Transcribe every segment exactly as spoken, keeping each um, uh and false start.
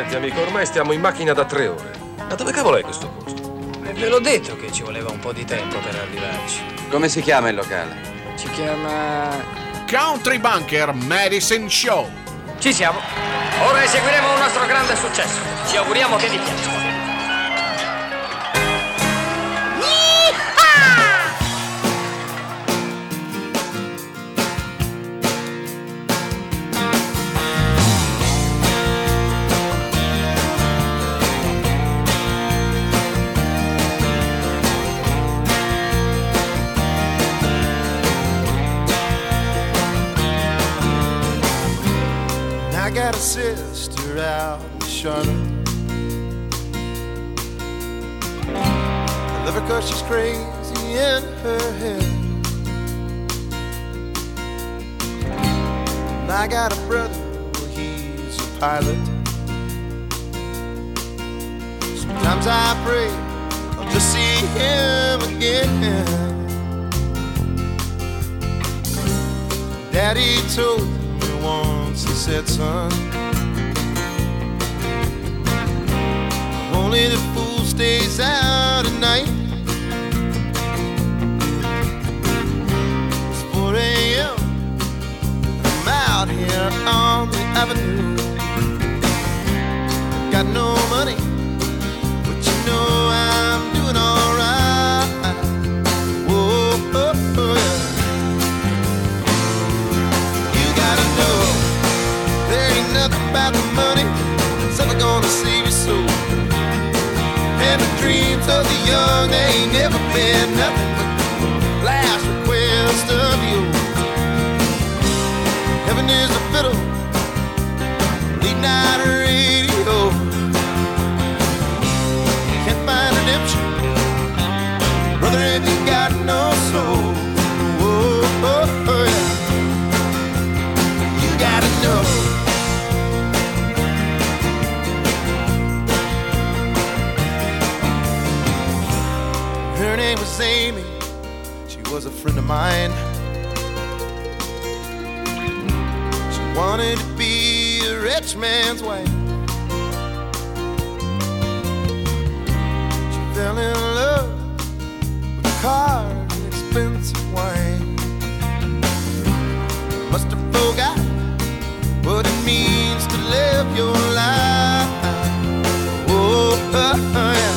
Senti amico, ormai stiamo in macchina da tre ore. Ma dove cavolo è questo posto? E ve l'ho detto che ci voleva un po' di tempo per arrivarci. Come si chiama il locale? Si chiama... Country Bunker Medicine Show. Ci siamo. Ora eseguiremo un nostro grande successo. Ci auguriamo che vi piaccia. I got a sister out in Charlotte. I love her cause she's crazy in her head. And I got a brother, well he's a pilot. Sometimes I pray I'll just see him again. Daddy told me once, he said, son, only the fool stays out at night. It's four a.m. I'm out here on the avenue. Got no money, but you know I'm doing alright. Whoa, oh, oh, yeah. You gotta know there ain't nothing about the money that's ever gonna save your soul. And the dreams of the young ain't never been nothing but the last request of you. Heaven is a fiddle, late night radio. Can't find redemption, brother, if you got no soul. Whoa, oh, oh, yeah. You gotta know. Her name was Amy, she was a friend of mine. She wanted to be a rich man's wife. She fell in love with a car and expensive wine. Must have forgot what it means to live your life. Oh, oh, oh yeah.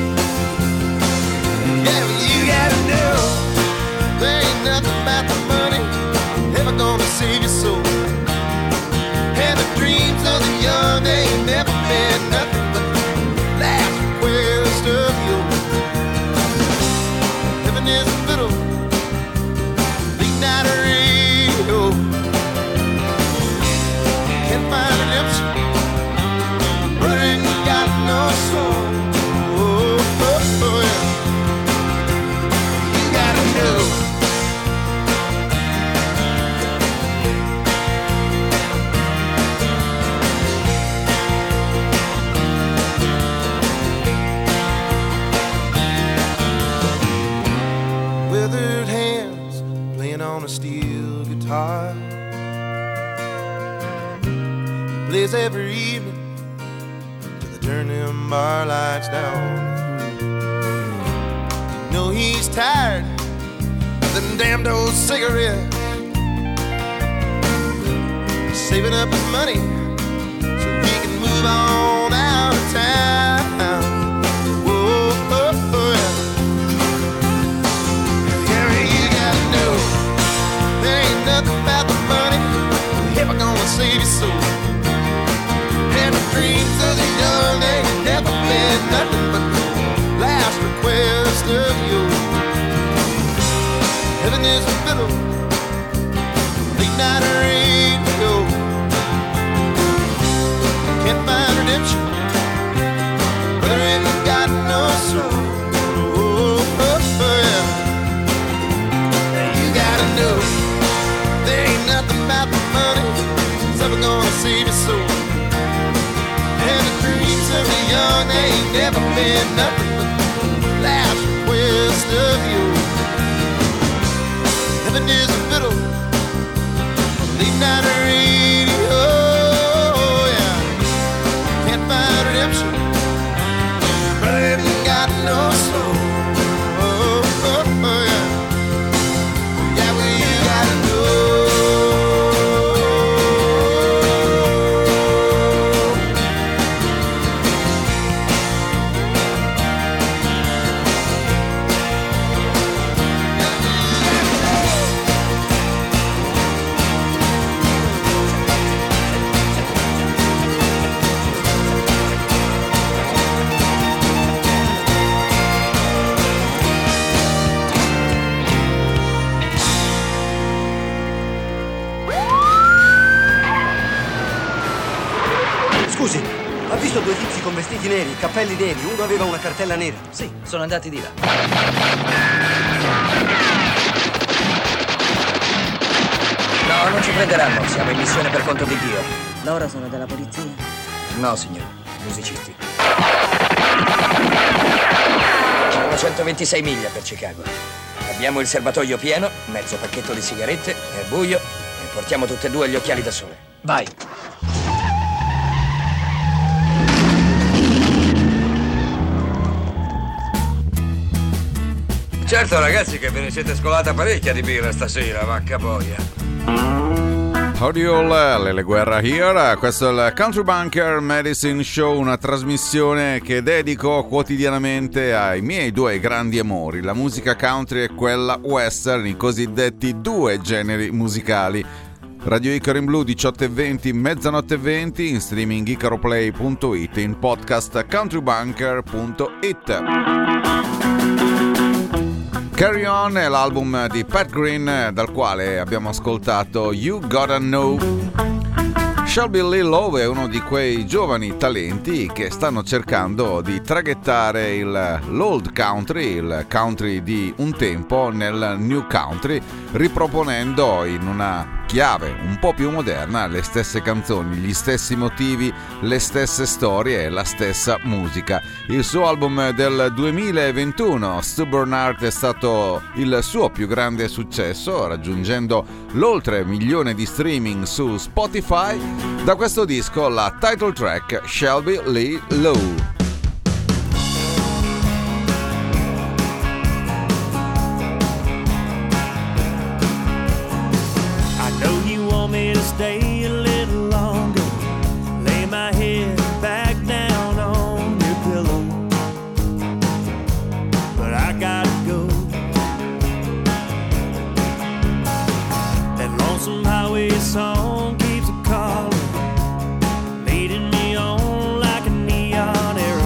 Yeah, but you gotta know there ain't nothing about the money ever gonna save your soul. And the dreams of the young, they ain't never been nothing but the last request of you. Heaven is a fiddle, late night radio. Can't find redemption, brother, ain't got no soul. Oh, oh, oh, yeah. You gotta know. Withered hands playing on a steel guitar. He plays every evening till they turn them bar lights down. You know he's tired of them damned old cigarettes. He's saving up his money so he can move on out of town. Whoa, oh, oh, yeah. You gotta know there ain't nothing about the money ever gonna save your soul. And the dreams of the young, they ain't never been nothing but the last request of you. Heaven is a fiddle, late night radio. Can't find redemption, brother, if you got no soul. Oh, oh, oh, yeah. You gotta know there ain't nothing about the money that's ever gonna save your soul. And the dreams of the young, they ain't never been nothing but the last request of you. Heaven is a fiddle, late night radio. Yeah. Can't find due tizi con vestiti neri, cappelli neri, uno aveva una cartella nera. Sì, sono andati di là. No, non ci prenderanno, siamo in missione per conto di Dio. Loro sono della polizia? No, signore, musicisti. Sono centoventisei miglia per Chicago. Abbiamo il serbatoio pieno, mezzo pacchetto di sigarette, è buio e portiamo tutte e due gli occhiali da sole. Vai! Certo ragazzi che ve ne siete scolata parecchia di birra stasera, vacca boia. Howdy all, Lele Guerra here. Questo è il Country Bunker Medicine Show, una trasmissione che dedico quotidianamente ai miei due grandi amori, la musica country e quella western, i cosiddetti due generi musicali. Radio Icaro in Blu diciotto e venti, mezzanotte e venti, in streaming icaroplay punto it, in podcast countrybunker punto it. Carry On è l'album di Pat Green, dal quale abbiamo ascoltato You Gotta Know. Shelby Lee Lowe è uno di quei giovani talenti che stanno cercando di traghettare il, l'old country, il country di un tempo, nel new country, riproponendo in una chiave un po' più moderna le stesse canzoni, gli stessi motivi, le stesse storie e la stessa musica. Il suo album del duemilaventuno, Stubborn Heart, è stato il suo più grande successo, raggiungendo l'oltre milione di streaming su Spotify. Da questo disco la title track Shelby Lee Lowe. Stay a little longer, lay my head back down on your pillow, but I gotta go. That lonesome highway song keeps a calling, leading me on like a neon arrow.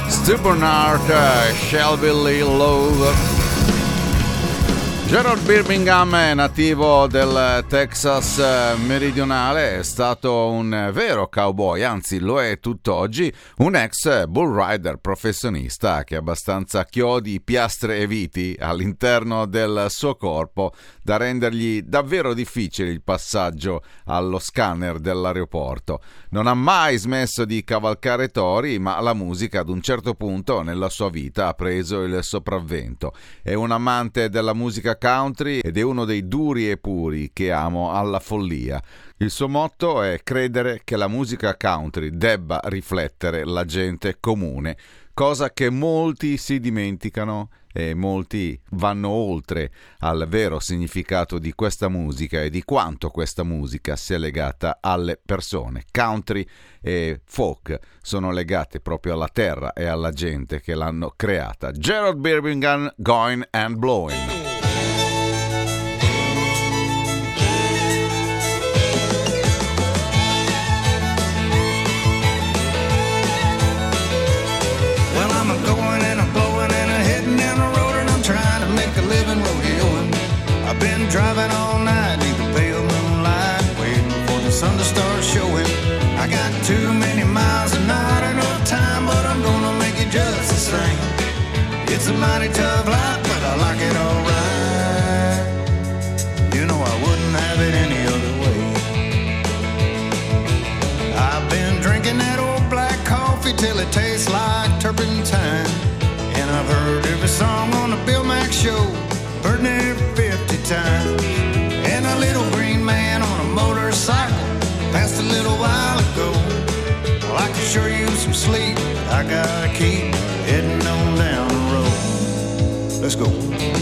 Stubborn Heart, Shelby Lee Love. Gerald Birmingham è nativo del Texas meridionale, è stato un vero cowboy, anzi lo è tutt'oggi, un ex bull rider professionista che ha abbastanza chiodi, piastre e viti all'interno del suo corpo da rendergli davvero difficile il passaggio allo scanner dell'aeroporto. Non ha mai smesso di cavalcare tori, ma la musica ad un certo punto nella sua vita ha preso il sopravvento. È un amante della musica country ed è uno dei duri e puri che amo alla follia. Il suo motto è credere che la musica country debba riflettere la gente comune, cosa che molti si dimenticano e molti vanno oltre al vero significato di questa musica e di quanto questa musica sia legata alle persone. Country e folk sono legate proprio alla terra e alla gente che l'hanno creata. Gerald Birmingham, Going and Blowing. Driving all night, need the pale moonlight, waiting for the sun to start showing. I got too many miles and not enough time, but I'm gonna make it just the same. It's a mighty tough life, but I like it alright. You know I wouldn't have it any other way. I've been drinking that old black coffee till it tastes like turpentine, and I've heard every song on the Bill Mack show, heard it fifty times. And a little green man on a motorcycle passed a little while ago. Well, I could sure use some sleep, I gotta keep heading on down the road. Let's go.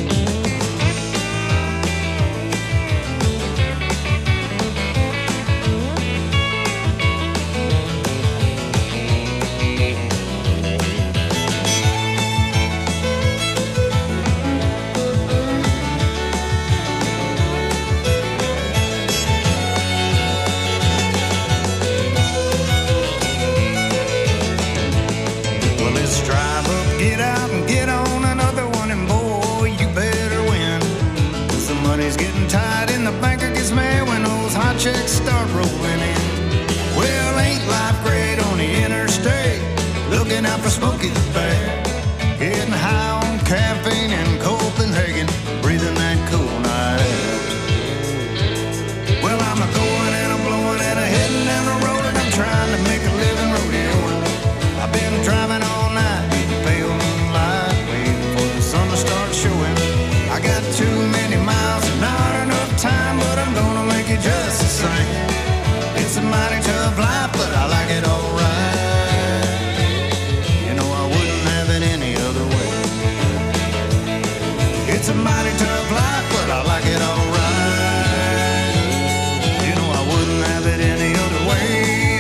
Checks start rolling in. Well, ain't life great on the interstate? Looking out for Smokey the Bear. Getting high on caffeine in Copenhagen, breathing that cool night air. Well, I'm a going and I'm blowing and I'm heading down the road and I'm trying to make a living rodeoing. I've been driving all night, the pale moonlight, waiting for the sun to start showing. I got too many miles and not enough time, but I'm gonna make it just the same. It's a mighty tough life, but I like it alright. You know I wouldn't have it any other way. It's a mighty tough life, but I like it alright. You know I wouldn't have it any other way.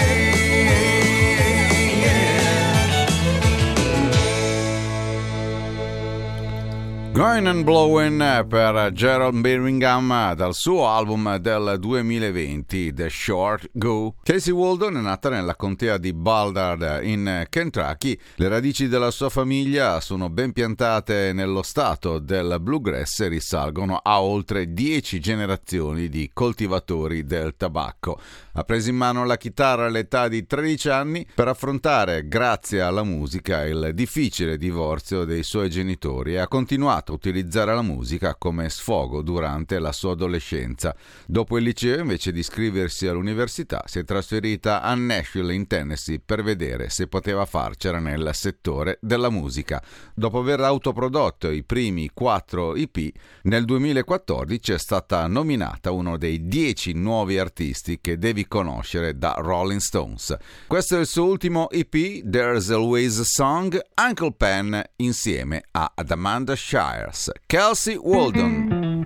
Going and Blowing per Gerald Birmingham dal suo album del duemilaventi The Short Go. Casey Walden è nata nella contea di Ballard in Kentucky. Le radici della sua famiglia sono ben piantate nello stato del bluegrass e risalgono a oltre dieci generazioni di coltivatori del tabacco. Ha preso in mano la chitarra all'età di tredici anni per affrontare, grazie alla musica, il difficile divorzio dei suoi genitori e ha continuato a utilizzare la musica come sfogo durante la sua adolescenza. Dopo il liceo, invece di iscriversi all'università, si è trasferita a Nashville in Tennessee per vedere se poteva farcela nel settore della musica. Dopo aver autoprodotto i primi quattro E P, nel duemilaquattordici è stata nominata uno dei dieci nuovi artisti che devi conoscere da Rolling Stones. Questo è il suo ultimo E P, There's Always a Song, Uncle Pen insieme a Amanda Shires. Casey Walden.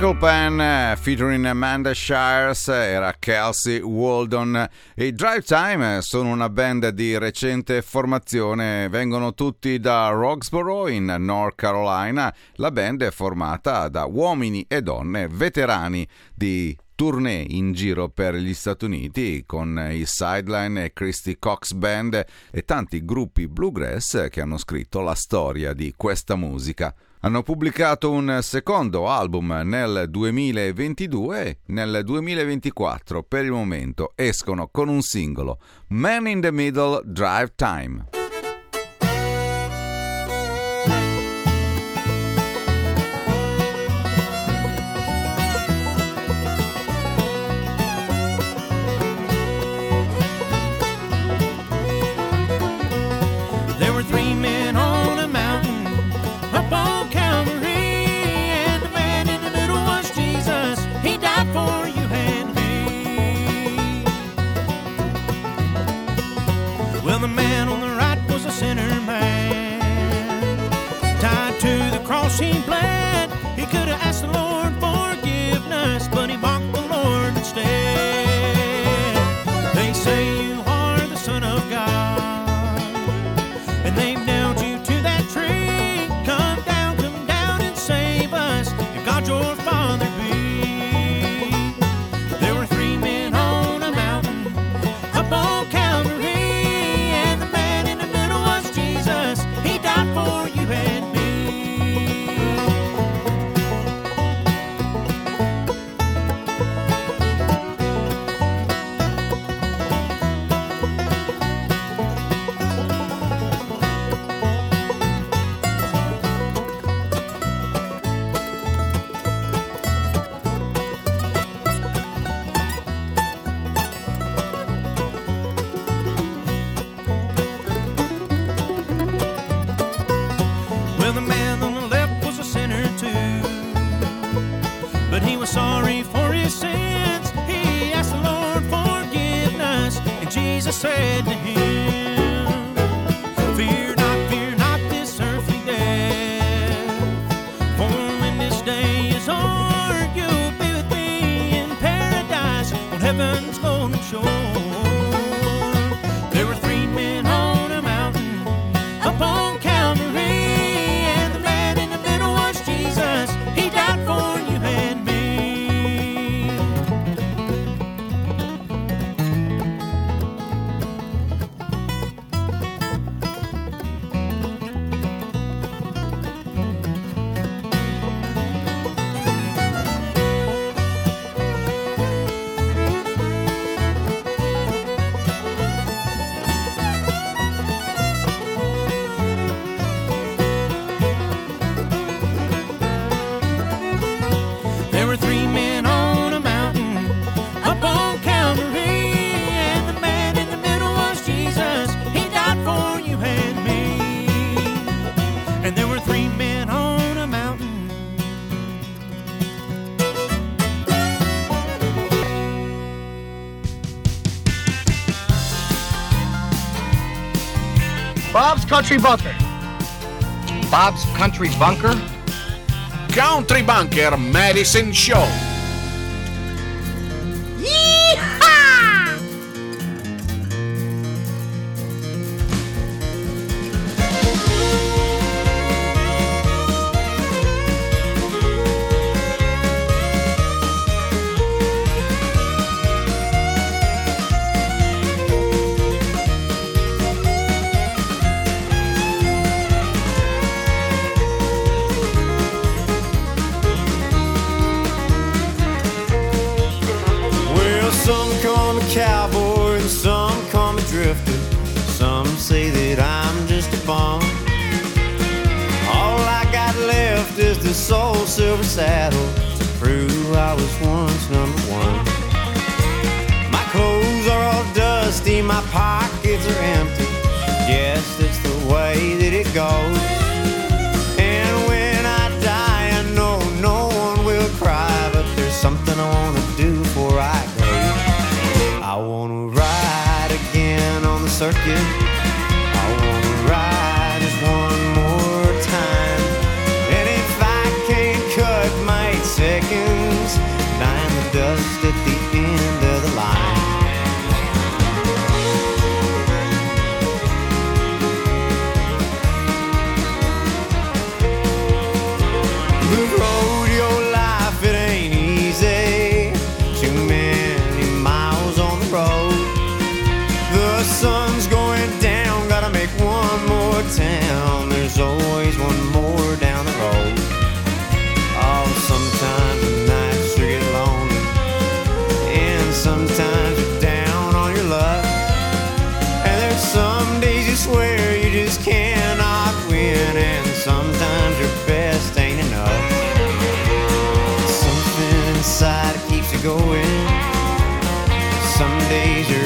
Uncle Pen eh, featuring Amanda Shires era Kelsey Waldon. I Drive Time sono una band di recente formazione, vengono tutti da Roxborough in North Carolina. La band è formata da uomini e donne veterani di tournée in giro per gli Stati Uniti con i Sideline e Christy Cox Band e tanti gruppi bluegrass che hanno scritto la storia di questa musica. Hanno pubblicato un secondo album nel duemilaventidue, nel duemilaventiquattro per il momento escono con un singolo, Man in the Middle Drive Time. There were three men on a mountain up on Calvary, and the man in the middle was Jesus. He died for you and me. Well, the man on the right was a sinner man, tied to the cross he bled. He could have asked the Lord forgiveness, but he mocked the Lord instead. They say you are the Son of God, and they've nailed you to that tree. Come down, come down and save us, if God your Father be. There were three men on a mountain up on Calvary, and the man in the middle was Jesus. He died for you and me. Well, the man on the left was a sinner too, but he was sorry for his sins. He asked the Lord forgiveness, and Jesus said to him, fear not, fear not this earthly death, for when this day is o'er, you'll be with me in paradise on heaven's golden shore. There were three men on a mountain up on Calvary, and the man in the middle was Jesus. He died for you and me. There were three men on a mountain up on Calvary, and the man in the middle was Jesus. He died for you and me. And there were three men on a mountain. Bob's Country Bunker. Bob's Country Bunker? Country Bunker Medicine Show. Well, some call me cowboy and some call me drifter. Some say that I'm just a bum. All I got left is this old silver saddle to prove I was once number one. My clothes are all dusty, my pockets are empty. Yes, it's the way that it goes. And when I die, I know no one will cry, but there's something I wanna do before I go. I wanna ride again on the circuit. I wanna ride just one more time. And if I can't cut my eight seconds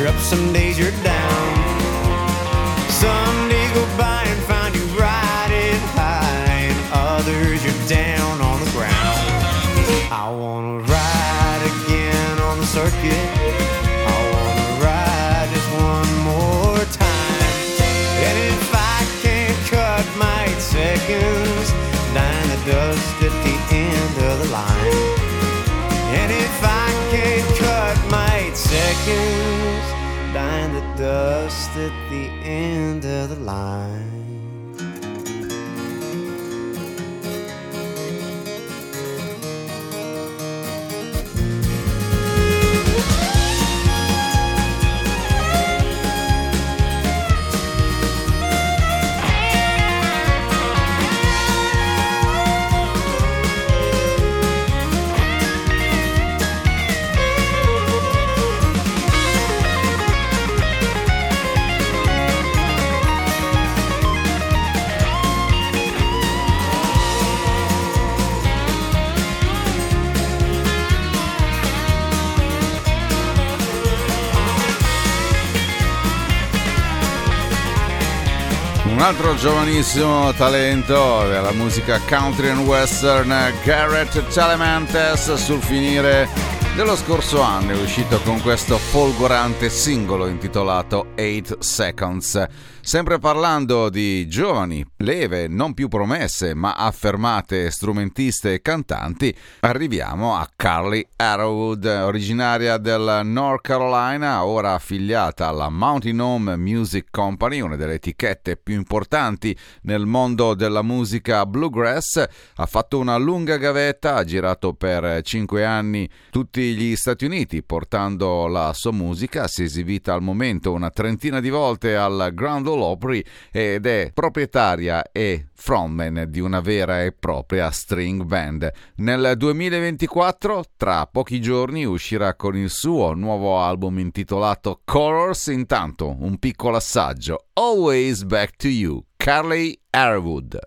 you're up, some days you're down. Some days go by and find you riding high, and others you're down on the ground. I wanna ride again on the circuit. I wanna ride just one more time. And if I can't cut my eight seconds, dying the dust at the end of the line. And if I can't cut my eight seconds, dying the dust at the end of the line. Un altro giovanissimo talento della musica country and western, Garrett Telemantes, sul finire dello scorso anno è uscito con questo folgorante singolo intitolato eight seconds. Sempre parlando di giovani, leve, non più promesse, ma affermate strumentiste e cantanti, arriviamo a Carly Arrowood, originaria del North Carolina, ora affiliata alla Mountain Home Music Company, una delle etichette più importanti nel mondo della musica bluegrass. Ha fatto una lunga gavetta, ha girato per cinque anni tutti gli Stati Uniti portando la sua musica, si è esibita al momento una trentina di volte al Grand Ole Opry ed è proprietaria e frontman di una vera e propria string band. Nel duemilaventiquattro, tra pochi giorni, uscirà con il suo nuovo album intitolato Colors. Intanto un piccolo assaggio, Always Back to You, Carly Arrowood.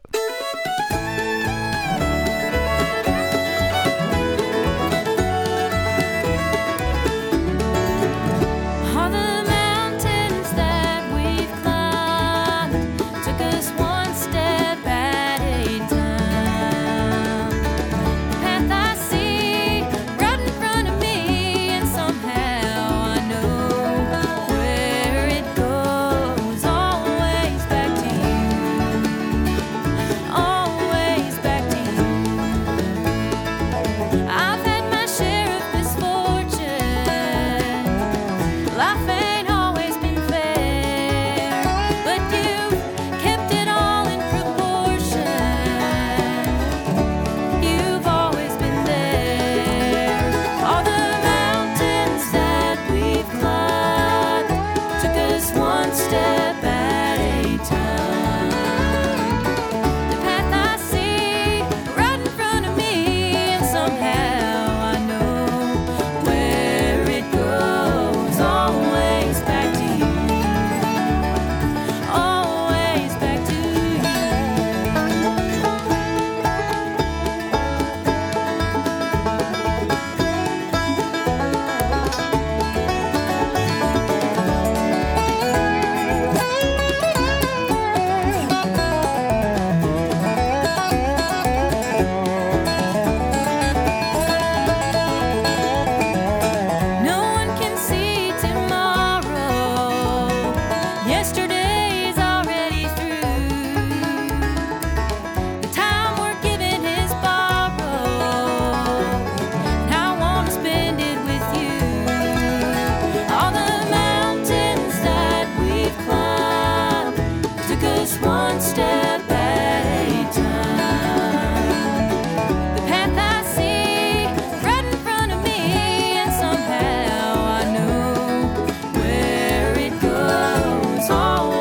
Always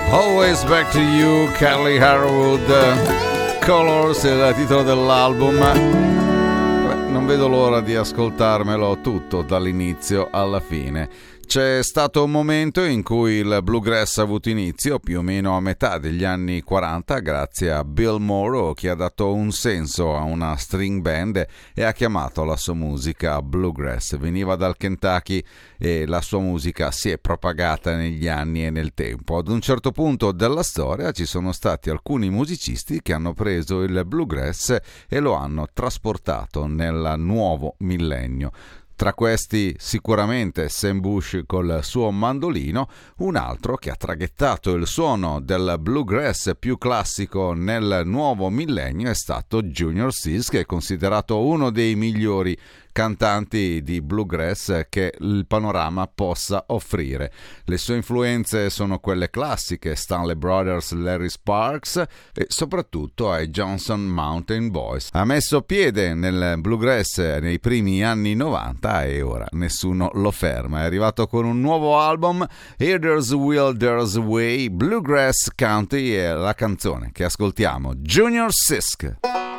Always Back to You, Carly Harwood. Colors è il titolo dell'album. Beh, non vedo l'ora di ascoltarmelo tutto dall'inizio alla fine. C'è stato un momento in cui il bluegrass ha avuto inizio, più o meno a metà degli anni quaranta, grazie a Bill Morrow, che ha dato un senso a una string band e ha chiamato la sua musica bluegrass. Veniva dal Kentucky e la sua musica si è propagata negli anni e nel tempo. Ad un certo punto della storia ci sono stati alcuni musicisti che hanno preso il bluegrass e lo hanno trasportato nel nuovo millennio. Tra questi sicuramente Sam Bush col suo mandolino, un altro che ha traghettato il suono del bluegrass più classico nel nuovo millennio è stato Junior Sears, che è considerato uno dei migliori cantanti di bluegrass che il panorama possa offrire. Le sue influenze sono quelle classiche, Stanley Brothers, Larry Sparks e soprattutto ai Johnson Mountain Boys. Ha messo piede nel bluegrass nei primi anni novanta e ora nessuno lo ferma. È arrivato con un nuovo album, Here There's a Will, There's a Way, Bluegrass Country, e la canzone che ascoltiamo, Junior Sisk.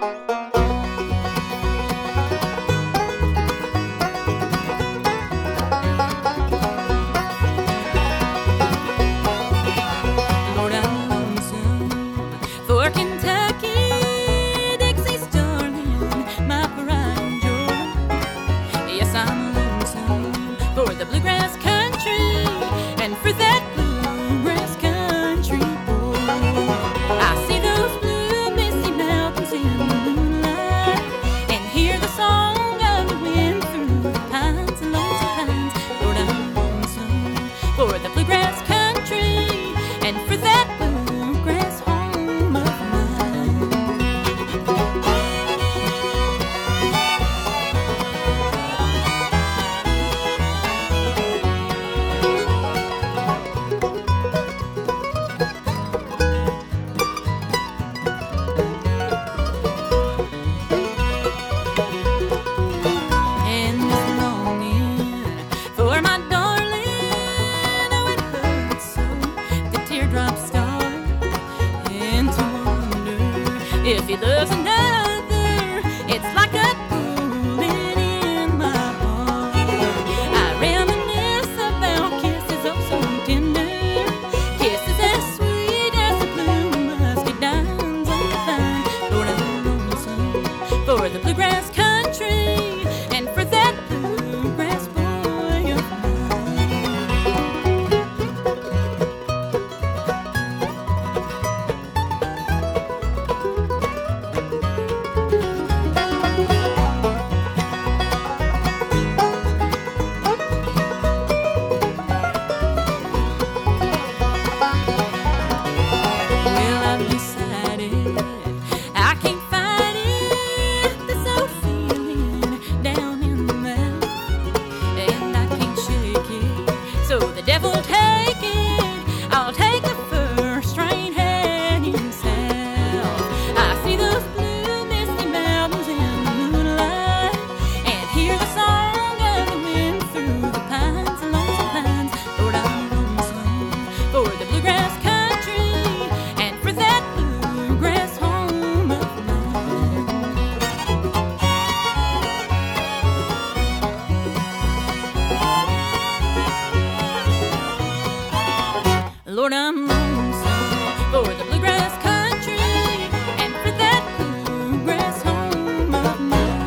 Lord, I'm lonesome for the bluegrass country and for that bluegrass home of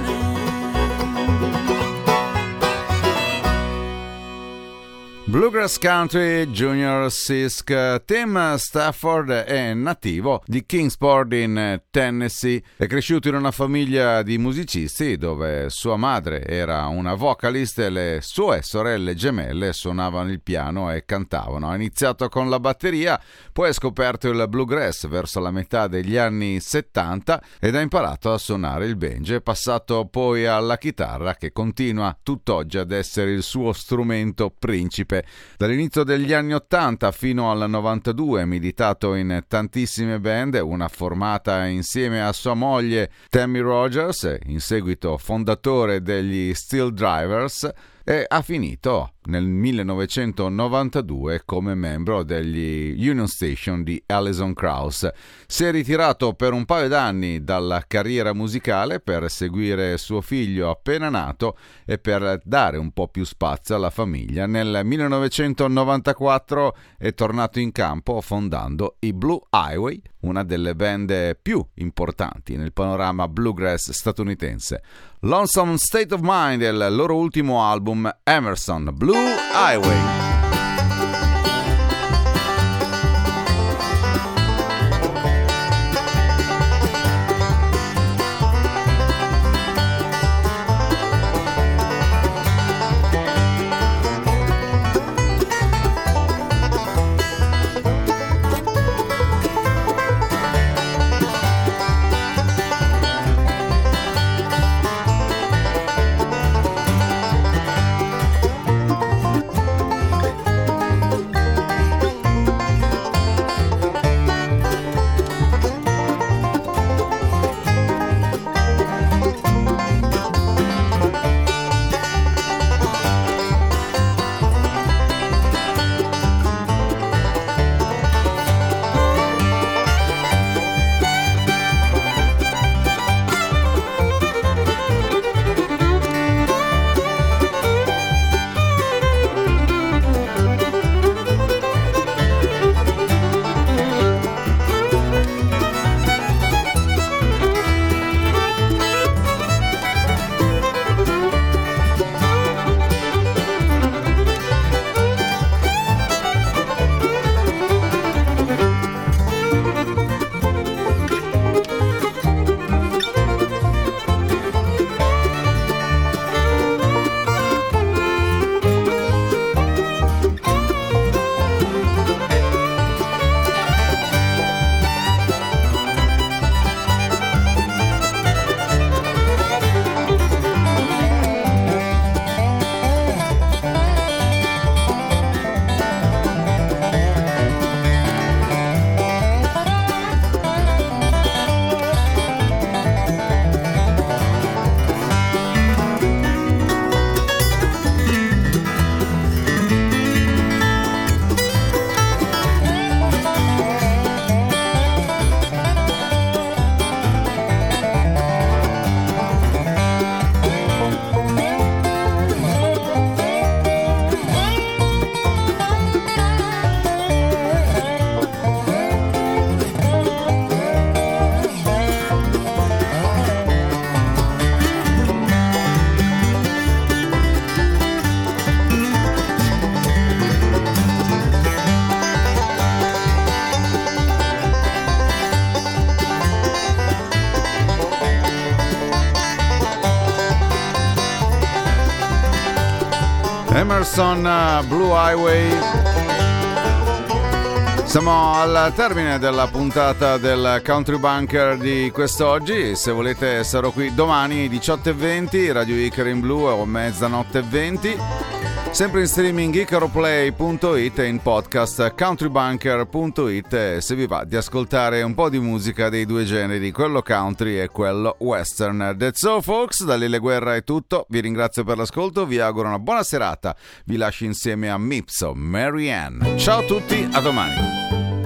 mine. Bluegrass Country, Junior Sisk. Tim Stafford è nativo di Kingsport in Tennessee. È cresciuto in una famiglia di musicisti dove sua madre era una vocalist e le sue sorelle gemelle suonavano il piano e cantavano. Ha iniziato con la batteria, poi ha scoperto il bluegrass verso la metà degli anni settanta ed ha imparato a suonare il banjo. È passato poi alla chitarra, che continua tutt'oggi ad essere il suo strumento principe. Dall'inizio degli anni ottanta fino al novantadue ha militato in tantissime band, una formata insieme a sua moglie Tammy Rogers, in seguito fondatore degli Steel Drivers. e ha finito nel millenovecentonovantadue come membro degli Union Station di Alison Krauss. Si è ritirato per un paio d'anni dalla carriera musicale per seguire suo figlio appena nato e per dare un po' più spazio alla famiglia. Nel millenovecentonovantaquattro è tornato in campo fondando i Blue Highway, una delle band più importanti nel panorama bluegrass statunitense. Lonesome State of Mind è il loro ultimo album, Emerson, Blue Highway. Emerson, Blue Highway. Siamo al termine della puntata del Country Bunker di quest'oggi. Se volete sarò qui domani diciotto e venti, Radio Icaro in Blu, o mezzanotte e venti. Sempre in streaming icaroplay punto it e in podcast countrybunker punto it, se vi va di ascoltare un po' di musica dei due generi, quello country e quello western. That's all folks, da Lele Guerra è tutto, vi ringrazio per l'ascolto, vi auguro una buona serata, vi lascio insieme a Mipso, Marianne. Ciao a tutti, a domani.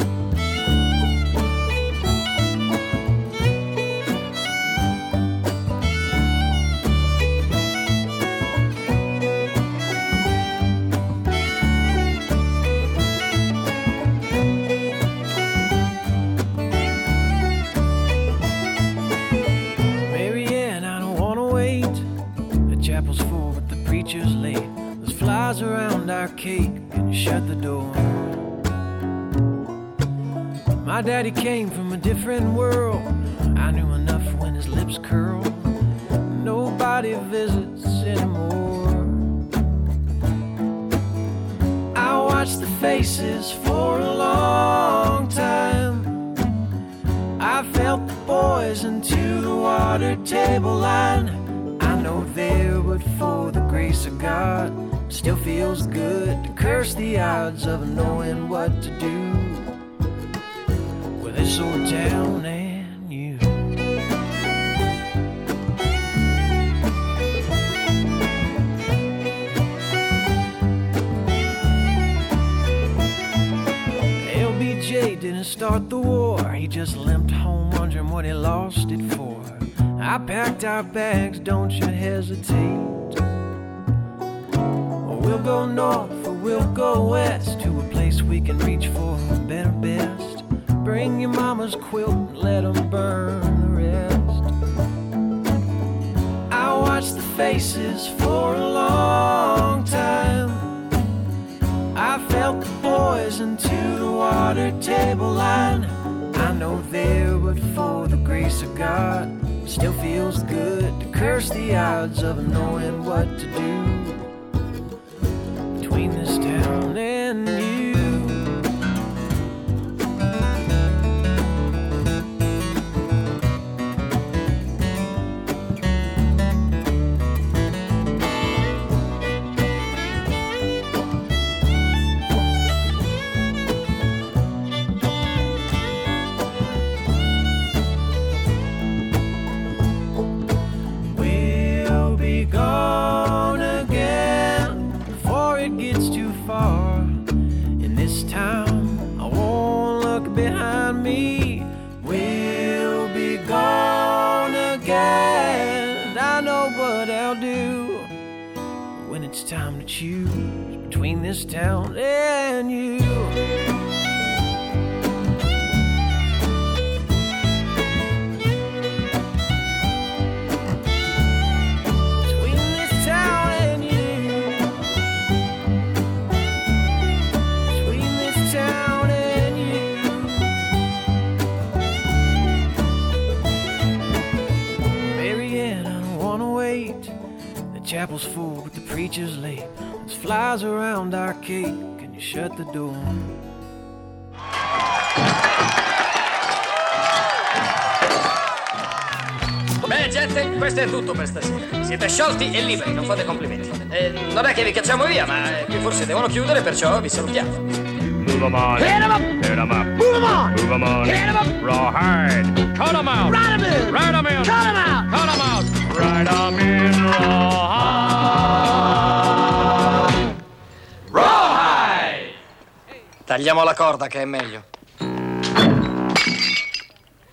Around our cake and you shut the door. My daddy came from a different world. I knew enough when his lips curled. Nobody visits anymore. I watched the faces for a long time. I felt the boys into the water table line. I know there, but for the grace of God, still feels good to curse the odds of knowing what to do with this old town and you. didn't start the war. He just limped home wondering what he lost it for. I packed our bags, don't you hesitate. We'll go north or we'll go west to a place we can reach for a better best. Bring your mama's quilt and let 'em burn the rest. I watched the faces for a long time. I felt the boys into the water table line. I know there, but for the grace of God, it still feels good to curse the odds of knowing what to do between this town and you. Gone again before it gets too far. In this town, I won't look behind me. We'll be gone again. I know what I'll do when it's time to choose between this town and you. Chapel's full, but the preacher's late. There's flies around our cake. Can you shut the door? Bene gente, questo è tutto per stasera. Siete sciolti e liberi, non fate complimenti. Eh, non è che vi cacciamo via, ma eh, qui forse devono chiudere, perciò vi salutiamo. Move 'em on. Hit 'em up. Hit 'em up. Move 'em on. Move 'em on. Hit 'em up. Rawhide. Cut 'em out. Ride 'em in. Ride 'em in. Cut 'em out. Cut 'em out. Ride 'em in. Rawhide. Rawhide. Tagliamo la corda che è meglio.